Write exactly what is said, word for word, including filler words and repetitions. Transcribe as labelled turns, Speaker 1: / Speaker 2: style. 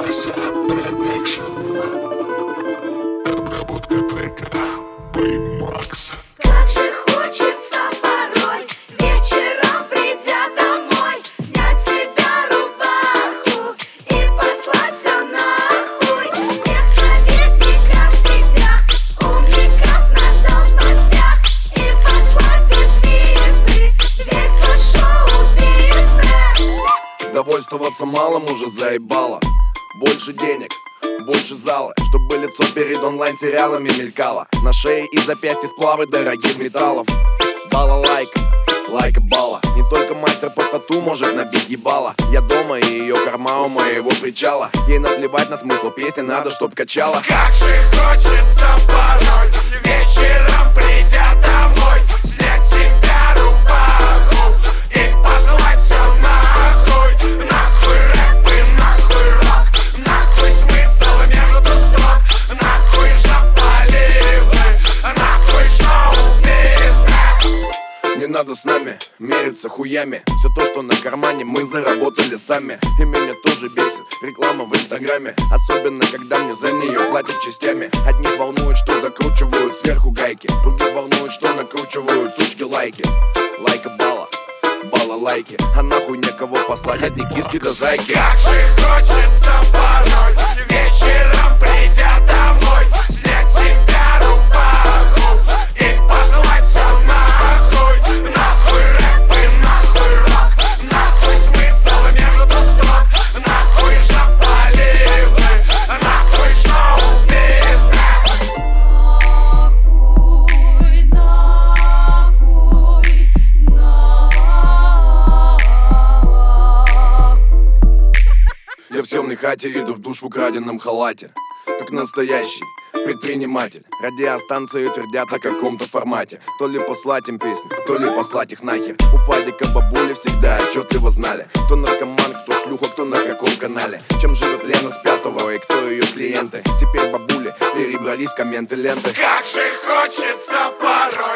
Speaker 1: Вася Продакшн. Обработка трека Примакс.
Speaker 2: Как же хочется порой, вечером придя домой, снять с себя рубаху и послать все нахуй. Всех советников в сетях, умников на должностях, и послать без визы весь ваш шоу-бизнес.
Speaker 3: Довольствоваться малым уже заебало. Больше денег, больше зала, чтобы лицо перед онлайн-сериалами мелькало. На шее и запястье сплавы дорогих металлов. Балалайка, лайка бала. Не только мастер по тату может набить ебало. Я дома и ее корма у моего причала. Ей наплевать на смысл песни, надо чтоб качала.
Speaker 4: Как же хочется порой, вечером придя домой, снять с себя рубаху и послать все нахуй. Нахуй рэп и нахуй рок, нахуй смысл между строк, нахуй жополизы, нахуй шоу-бизнес.
Speaker 3: Не надо с нами мериться хуями. Все то, что на кармане, мы заработали сами. И меня тоже бесит реклама в инстаграме. Особенно, когда мне за нее платят частями. Одних волнует, что закручивают сверху гайки, других волнует, что накручивают сучки лайки. Лайка бала, бала лайки. А нахуй некого послать, одни киски до зайки.
Speaker 4: Как же хочется порой, вечером придя домой, снять с себя рубаху и послать все нахуй. Нахуй рэп и нахуй рок, нахуй смысл между строк, нахуй жополизы, нахуй шоу-бизнес.
Speaker 3: Я в темной хате иду в душ в украденном халате, как настоящий предприниматель. Радиостанции твердят о каком-то формате. То ли послать им песню, то ли послать их нахер. У падика бабули всегда отчеты вы знали. Кто наркоман, кто шлюха, кто на каком канале. Чем живет Лена с пятого и кто ее клиенты. Теперь бабули перебрались в комменты ленты.
Speaker 4: Как же хочется порой,